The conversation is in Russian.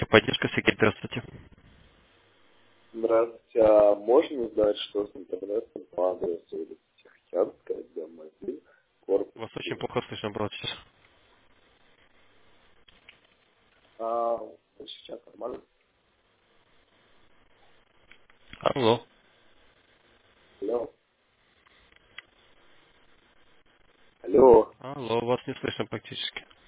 техподдержка, Сергей, здравствуйте. Здравствуйте. А можно узнать, что с интернетом по адресу улица Тихоокеанская, дом 1, корпус Вас очень 1? плохо слышно было сейчас. А, сейчас нормально? Алло. Алло. Алло. Алло, вас не слышно практически.